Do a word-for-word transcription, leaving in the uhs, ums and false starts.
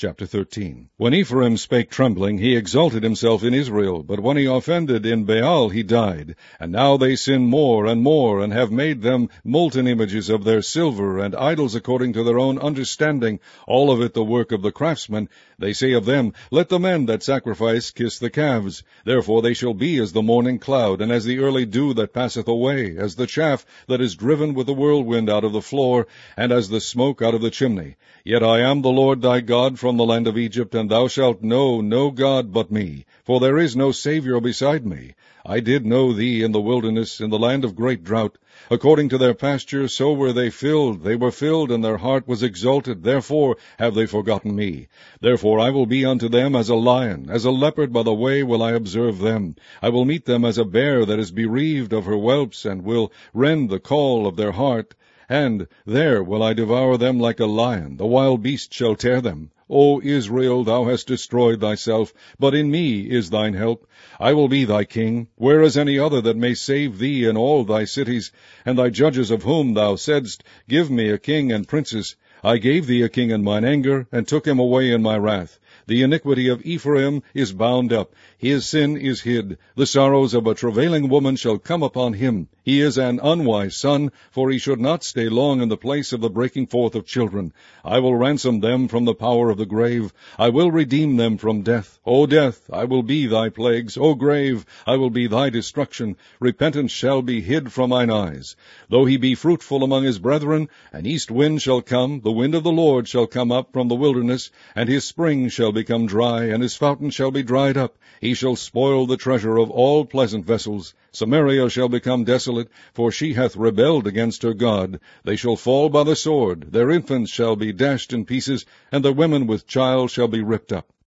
Chapter thirteen. When Ephraim spake trembling, he exalted himself in Israel, but when he offended in Baal, he died. And now they sin more and more, and have made them molten images of their silver, and idols according to their own understanding, all of it the work of the craftsman. They say of them, Let the men that sacrifice kiss the calves. Therefore they shall be as the morning cloud, and as the early dew that passeth away, as the chaff that is driven with the whirlwind out of the floor, and as the smoke out of the chimney. Yet I am the Lord thy God from the land of Egypt, and thou shalt know no God but me, for there is no Saviour beside me. I did know thee in the wilderness, in the land of great drought. According to their pasture, so were they filled. They were filled, and their heart was exalted. Therefore have they forgotten me. Therefore I will be unto them as a lion, as a leopard by the way will I observe them. I will meet them as a bear that is bereaved of her whelps, and will rend the caul of their heart. And there will I devour them like a lion. The wild beast shall tear them. O Israel, thou hast destroyed thyself, but in me is thine help. I will be thy king. Where is any other that may save thee in all thy cities? And thy judges of whom thou saidst, Give me a king and princes. I gave thee a king in mine anger, and took him away in my wrath. The iniquity of Ephraim is bound up. His sin is hid. The sorrows of a travailing woman shall come upon him. He is an unwise son, for he should not stay long in the place of the breaking forth of children. I will ransom them from the power of the grave. I will redeem them from death. O death, I will be thy plagues. O grave, I will be thy destruction. Repentance shall be hid from mine eyes. Though he be fruitful among his brethren, an east wind shall come, the wind of the Lord shall come up from the wilderness, and his spring shall become dry, and his fountain shall be dried up. He shall spoil the treasure of all pleasant vessels. Samaria shall become desolate, for she hath rebelled against her God. They shall fall by the sword. Their infants shall be dashed in pieces, and the women with child shall be ripped up.